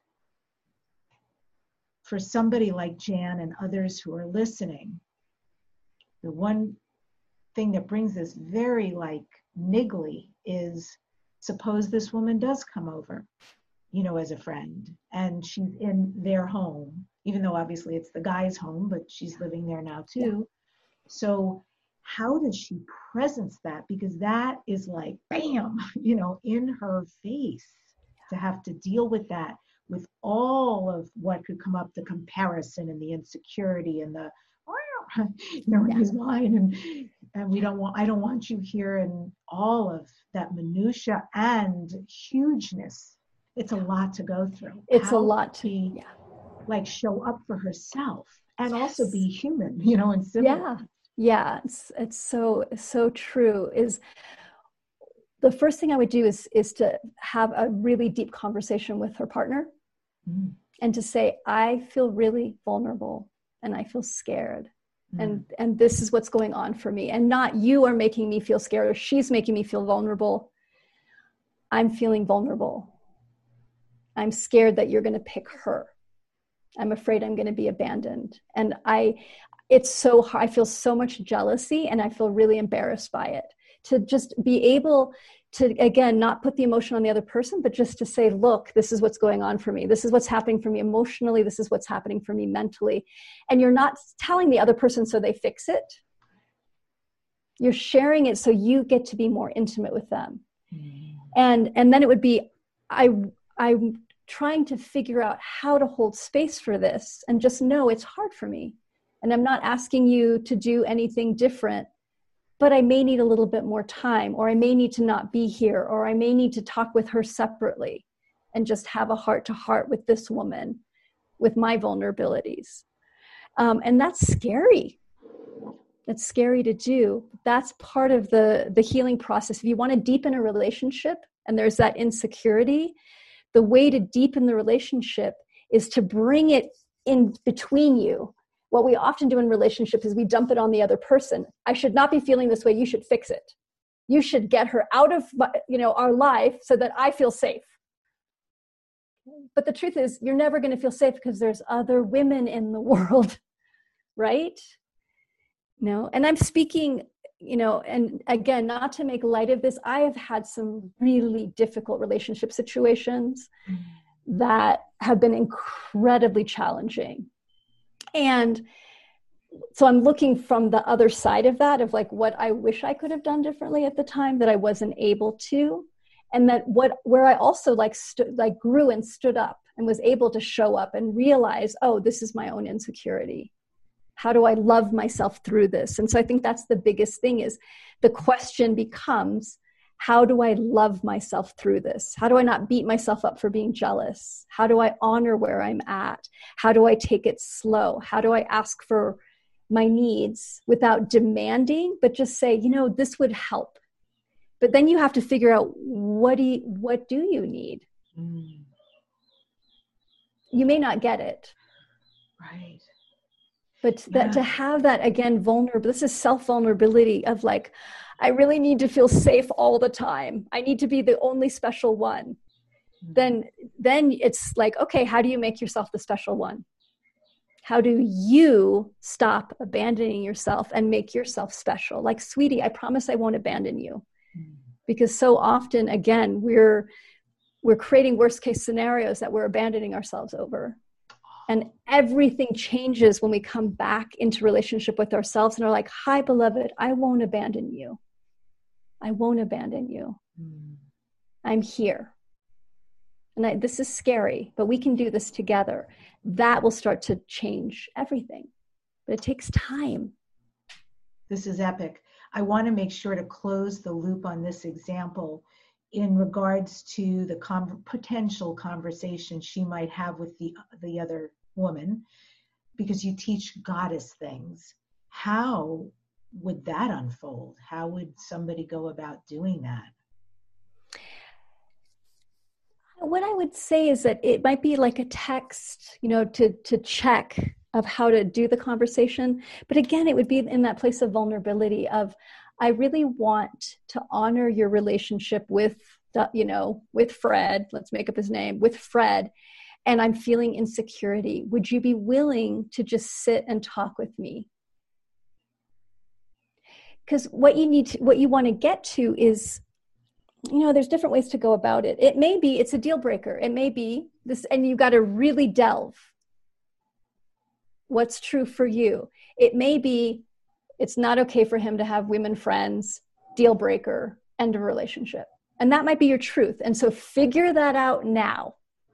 for somebody like Jan and others who are listening, the one thing that brings this very like niggly is, suppose this woman does come over, you know, as a friend, and she's in their home, even though obviously it's the guy's home, but she's living there now too. Yeah. So how does she presence that? Because that is like, bam, you know, in her face, to have to deal with that, with all of what could come up, the comparison and the insecurity and the, you know, in his mind, and and we don't want, I don't want you here, and all of that minutia and hugeness. It's a lot to go through. It's How a lot to be, yeah. like show up for herself and Yes. also be human, you know, and civil. Yeah, yeah, it's it's so so true. Is the first thing I would do is is to have a really deep conversation with her partner, mm. and to say, I feel really vulnerable and I feel scared. Mm. And and this is what's going on for me. And not you are making me feel scared or she's making me feel vulnerable. I'm feeling vulnerable. I'm scared that you're going to pick her. I'm afraid I'm going to be abandoned. And I, it's so hard. I feel so much jealousy and I feel really embarrassed by it. To just be able to, again, not put the emotion on the other person, but just to say, look, this is what's going on for me. This is what's happening for me emotionally. This is what's happening for me mentally. And you're not telling the other person so they fix it. You're sharing it so you get to be more intimate with them. Mm. And, and then it would be, I, I'm trying to figure out how to hold space for this and just know it's hard for me. And I'm not asking you to do anything different, but I may need a little bit more time, or I may need to not be here, or I may need to talk with her separately and just have a heart to heart with this woman, with my vulnerabilities. Um, and that's scary. That's scary to do. That's part of the, the healing process. If you want to deepen a relationship and there's that insecurity, the way to deepen the relationship is to bring it in between you. What we often do in relationships is we dump it on the other person. I should not be feeling this way. You should fix it. You should get her out of, you know, our life so that I feel safe. But the truth is, you're never going to feel safe because there's other women in the world, right? No, and I'm speaking, you know, and again, not to make light of this, I have had some really difficult relationship situations mm-hmm. that have been incredibly challenging. And so I'm looking from the other side of that, of like what I wish I could have done differently at the time that I wasn't able to. And that what, where I also like, stu- like grew and stood up and was able to show up and realize, oh, this is my own insecurity. How do I love myself through this? And so I think that's the biggest thing, is the question becomes, how do I love myself through this? How do I not beat myself up for being jealous? How do I honor where I'm at? How do I take it slow? How do I ask for my needs without demanding, but just say, you know, this would help. But then you have to figure out, what do you, what do you need? Mm. You may not get it. Right. But that, yeah. to have that, again, vulnerable, this is self-vulnerability of like, I really need to feel safe all the time. I need to be the only special one. Mm-hmm. Then, then it's like, okay, how do you make yourself the special one? How do you stop abandoning yourself and make yourself special? Like, sweetie, I promise I won't abandon you. Mm-hmm. Because so often, again, we're, we're creating worst case scenarios that we're abandoning ourselves over. And everything changes when we come back into relationship with ourselves and are like, hi, beloved, I won't abandon you. I won't abandon you. Mm. I'm here. And I, this is scary, but we can do this together. That will start to change everything. But it takes time. This is epic. I want to make sure to close the loop on this example in regards to the con- potential conversation she might have with the, the other woman, because you teach goddess things. How would that unfold? How would somebody go about doing that? What I would say is that it might be like a text, you know, to, to check of how to do the conversation. But again, it would be in that place of vulnerability of, I really want to honor your relationship with, the, you know, with Fred, let's make up his name, with Fred, and I'm feeling insecurity. Would you be willing to just sit and talk with me? Because what you need to, what you want to get to is, you know, there's different ways to go about it. It may be, it's a deal breaker. It may be this, and you've got to really delve. What's true for you? It may be, it's not okay for him to have women friends, deal breaker, end of relationship. And that might be your truth. And so figure that out now.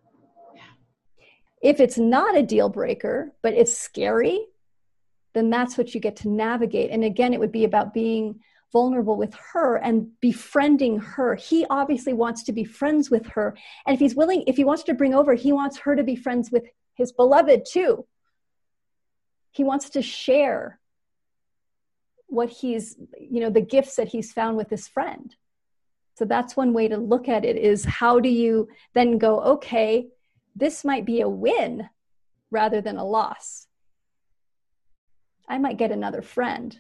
If it's not a deal breaker, but it's scary, then that's what you get to navigate. And again, it would be about being vulnerable with her and befriending her. He obviously wants to be friends with her. And if he's willing, if he wants to bring over, he wants her to be friends with his beloved too. He wants to share what he's, you know, the gifts that he's found with his friend. So that's one way to look at it, is how do you then go, okay, this might be a win rather than a loss. I might get another friend.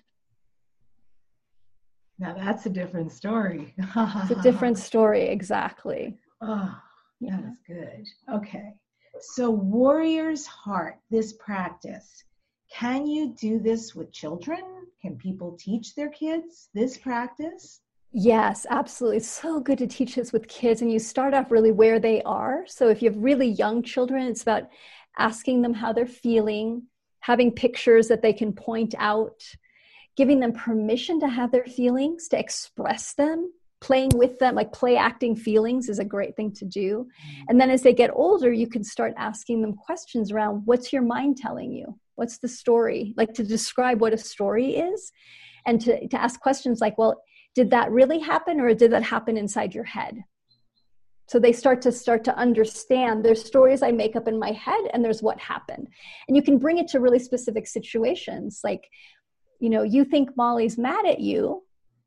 Now that's a different story. It's a different story, exactly. Oh, yeah. That's good. Okay. So Warrior's Heart, this practice, can you do this with children? Can people teach their kids this practice? Yes, absolutely. It's so good to teach this with kids. And you start off really where they are. So if you have really young children, it's about asking them how they're feeling, having pictures that they can point out, giving them permission to have their feelings, to express them, playing with them, like play acting feelings is a great thing to do. And then as they get older, you can start asking them questions around, what's your mind telling you? What's the story? Like to describe what a story is, and to, to ask questions like, well, did that really happen, or did that happen inside your head? So they start to start to understand there's stories I make up in my head and there's what happened. And you can bring it to really specific situations. Like, you know, you think Molly's mad at you,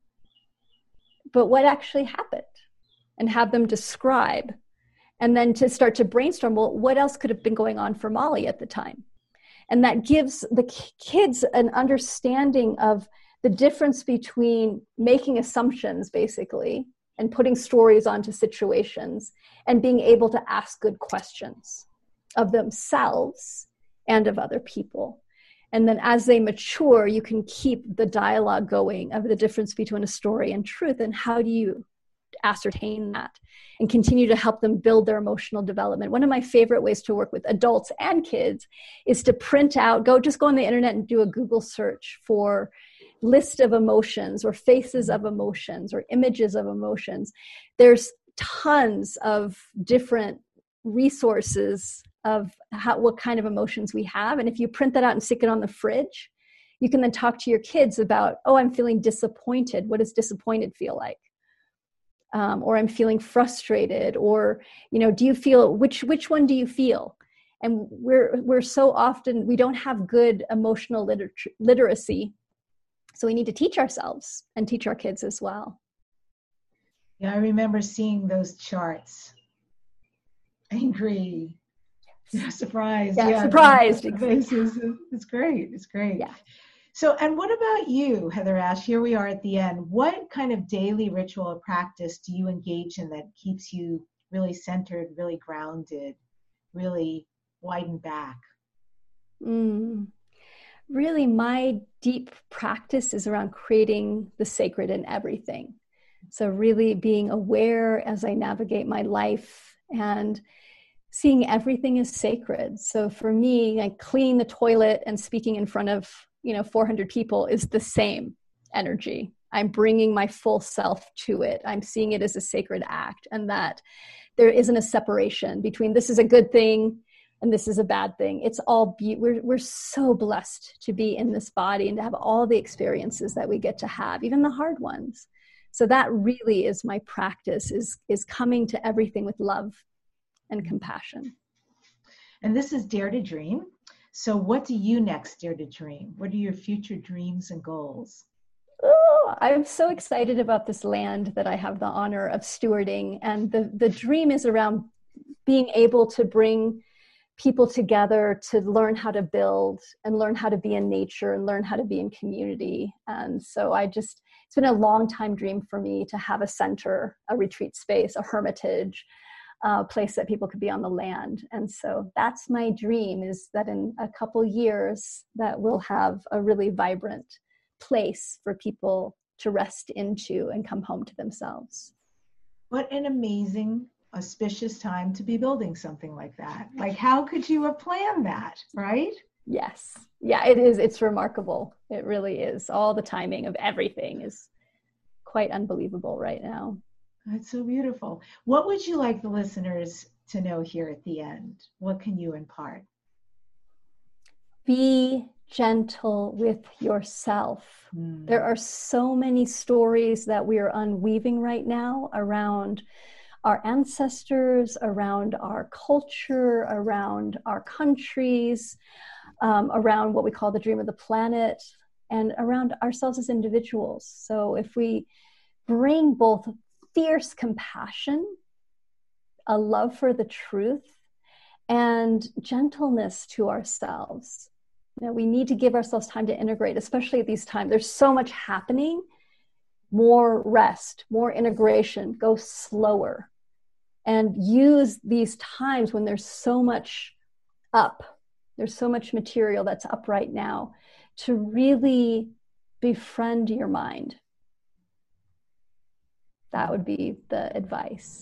but what actually happened? And have them describe. And then to start to brainstorm, well, what else could have been going on for Molly at the time? And that gives the kids an understanding of the difference between making assumptions, basically, and putting stories onto situations, and being able to ask good questions of themselves and of other people. And then as they mature, you can keep the dialogue going of the difference between a story and truth, and how do you ascertain that and continue to help them build their emotional development. One of my favorite ways to work with adults and kids is to print out, go just go on the internet and do a Google search for list of emotions or faces of emotions or images of emotions. There's tons of different resources of how, what kind of emotions we have. And if you print that out and stick it on the fridge, you can then talk to your kids about, oh, I'm feeling disappointed. What does disappointed feel like? Um, or I'm feeling frustrated, or, you know, do you feel, which, which one do you feel? And we're, we're so often, we don't have good emotional liter- literacy. So we need to teach ourselves and teach our kids as well. Yeah, I remember seeing those charts. Angry, yeah, surprised. Yeah, yeah surprised. It's, it's great. It's great. Yeah. So, and what about you, Heather Ash? Here we are at the end. What kind of daily ritual or practice do you engage in that keeps you really centered, really grounded, really widened back? Mm. Really, my deep practice is around creating the sacred in everything. So really being aware as I navigate my life and seeing everything as sacred. So for me, like cleaning the toilet and speaking in front of, you know, four hundred people is the same energy. I'm bringing my full self to it. I'm seeing it as a sacred act, and that there isn't a separation between this is a good thing and this is a bad thing. It's all, be- we're, we're so blessed to be in this body and to have all the experiences that we get to have, even the hard ones. So that really is my practice, is, is coming to everything with love and compassion. And this is Dare to Dream. So what do you next dare to dream? What are your future dreams and goals? Oh, I'm so excited about this land that I have the honor of stewarding. And the, the dream is around being able to bring people together to learn how to build and learn how to be in nature and learn how to be in community. And so I just, it's been a long time dream for me to have a center, a retreat space, a hermitage, a place that people could be on the land. And so that's my dream, is that in a couple years that we'll have a really vibrant place for people to rest into and come home to themselves. What an amazing, auspicious time to be building something like that. Like, how could you have planned that, right? Yes. Yeah, it is. It's remarkable. It really is. All the timing of everything is quite unbelievable right now. That's so beautiful. What would you like the listeners to know here at the end? What can you impart? Be gentle with yourself. Mm. There are so many stories that we are unweaving right now around our ancestors, around our culture, around our countries, um, around what we call the dream of the planet, and around ourselves as individuals. So if we bring both fierce compassion, a love for the truth, and gentleness to ourselves, you know, we need to give ourselves time to integrate, especially at these times. There's so much happening. More rest, more integration, go slower, and use these times when there's so much up, there's so much material that's up right now, to really befriend your mind. That would be the advice.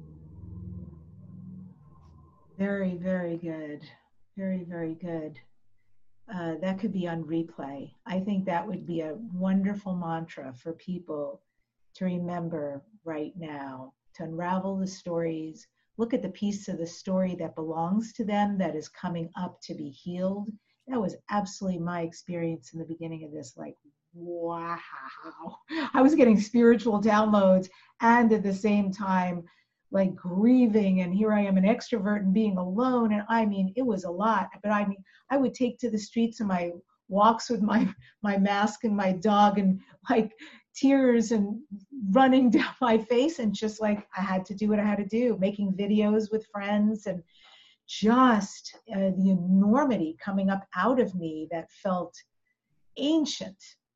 Very, very good. Very, very good. Uh, that could be on replay. I think that would be a wonderful mantra for people to remember right now, to unravel the stories, look at the piece of the story that belongs to them, that is coming up to be healed. That was absolutely my experience in the beginning of this. Like, wow. I was getting spiritual downloads and at the same time, like grieving, and here I am, an extrovert, and being alone. And I mean, it was a lot, but I mean, I would take to the streets of my walks with my, my mask and my dog, and like tears and running down my face, and just like, I had to do what I had to do, making videos with friends, and just uh, the enormity coming up out of me that felt ancient,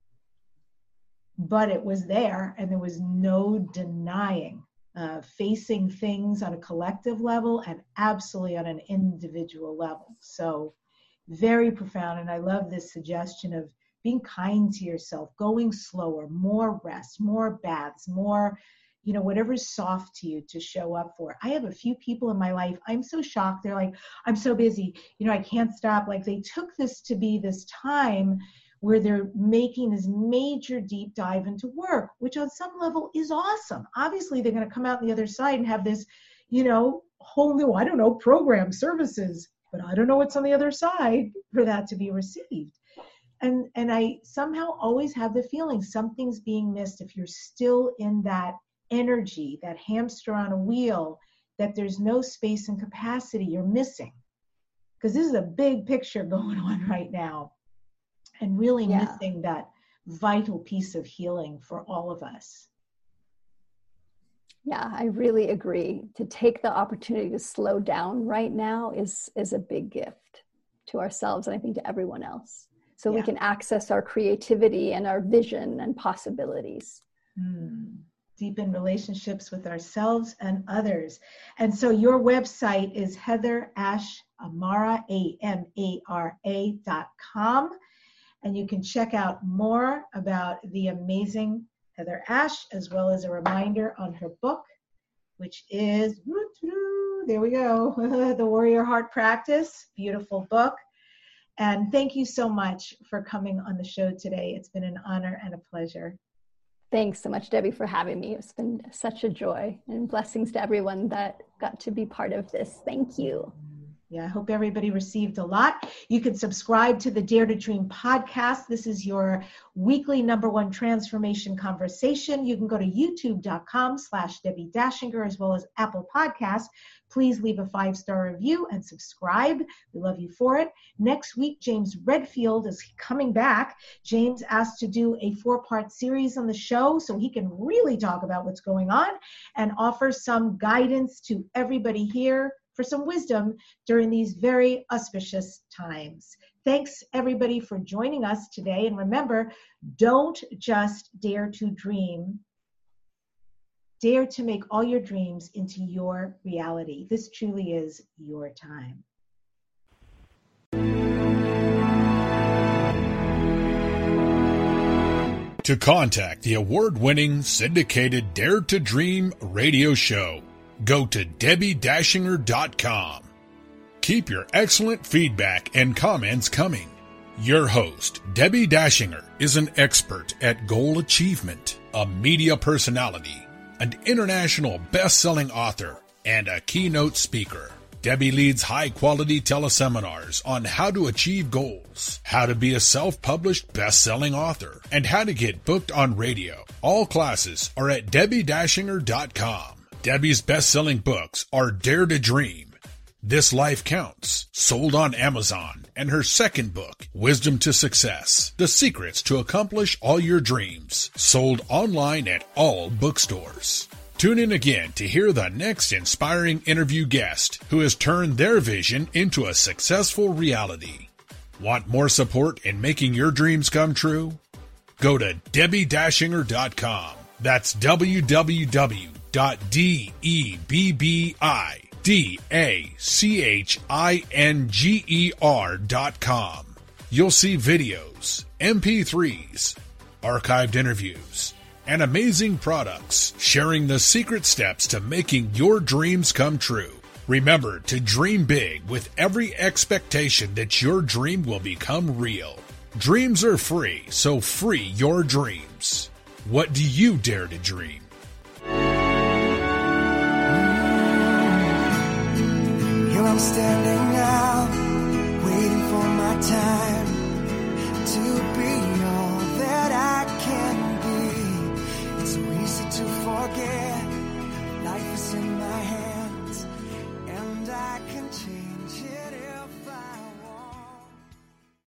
but it was there, and there was no denying. Uh, facing things on a collective level and absolutely on an individual level. So very profound. And I love this suggestion of being kind to yourself, going slower, more rest, more baths, more, you know, whatever's soft to you to show up for. I have a few people in my life, I'm so shocked. They're like, I'm so busy, you know, I can't stop. Like, they took this to be this time where they're making this major deep dive into work, which on some level is awesome. Obviously, they're going to come out the other side and have this, you know, whole new, I don't know, program, services, but I don't know what's on the other side for that to be received. And, and I somehow always have the feeling something's being missed if you're still in that energy, that hamster on a wheel, that there's no space and capacity, you're missing. Because this is a big picture going on right now. And really yeah. missing that vital piece of healing for all of us. Yeah, I really agree. To take the opportunity to slow down right now is, is a big gift to ourselves, and I think to everyone else. So yeah. we can access our creativity and our vision and possibilities. Mm. Deepen relationships with ourselves and others. And so your website is Heather Ash Amara, A M A R A dot com. And you can check out more about the amazing Heather Ash, as well as a reminder on her book, which is, there we go, The Warrior Heart Practice. Beautiful book. And thank you so much for coming on the show today. It's been an honor and a pleasure. Thanks so much, Debbie, for having me. It's been such a joy, and blessings to everyone that got to be part of this. Thank you. Yeah, I hope everybody received a lot. You can subscribe to the Dare to Dream podcast. This is your weekly number one transformation conversation. You can go to youtube.com slash Debbie Dashinger, as well as Apple Podcasts. Please leave a five-star review and subscribe. We love you for it. Next week, James Redfield is coming back. James asked to do a four-part series on the show so he can really talk about what's going on and offer some guidance to everybody here for some wisdom during these very auspicious times. Thanks everybody for joining us today. And remember, don't just dare to dream. Dare to make all your dreams into your reality. This truly is your time. To contact the award-winning syndicated Dare to Dream radio show, go to debbie dashinger dot com. Keep your excellent feedback and comments coming. Your host, Debbie Dashinger, is an expert at goal achievement, a media personality, an international best-selling author, and a keynote speaker. Debbie leads high-quality teleseminars on how to achieve goals, how to be a self-published best-selling author, and how to get booked on radio. All classes are at debbie dashinger dot com. Debbie's best-selling books are Dare to Dream, This Life Counts, sold on Amazon, and her second book, Wisdom to Success, The Secrets to Accomplish All Your Dreams, sold online at all bookstores. Tune in again to hear the next inspiring interview guest who has turned their vision into a successful reality. Want more support in making your dreams come true? Go to debbie dashinger dot com. That's w w w dot debbie dashinger dot com. You'll see videos, M P threes, archived interviews, and amazing products sharing the secret steps to making your dreams come true. Remember to dream big with every expectation that your dream will become real. Dreams are free, so free your dreams. What do you dare to dream? Here I'm standing now, waiting for my time to be all that I can be. It's so easy to forget, life is in my hands.